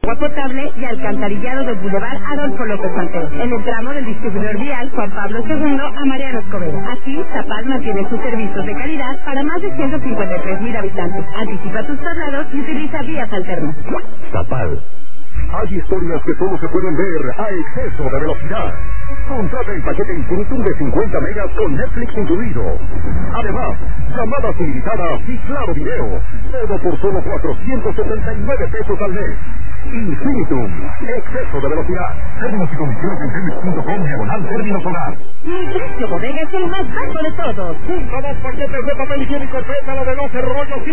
Agua potable y alcantarillado del Boulevard Adolfo López Mateos, en el tramo del distribuidor vial Juan Pablo II a Mariano Escobedo. Así, Zapal mantiene sus servicios de calidad para más de 153,000 habitantes. Anticipa tus traslados y utiliza vías alternas. Zapal. Hay historias que solo se pueden ver a exceso de velocidad. Contrata el paquete Infinitum de 50 megas con Netflix incluido. Además, llamadas ilimitadas y claro video. Todo por solo 479 pesos al mes. Infinitum. Exceso de velocidad. Términos y condiciones en Telmex.com/términos solar. Mi precio bodega es el más bajo de todos. Junta 2 paquetes de papel higiénico pétalo de 12 rollos.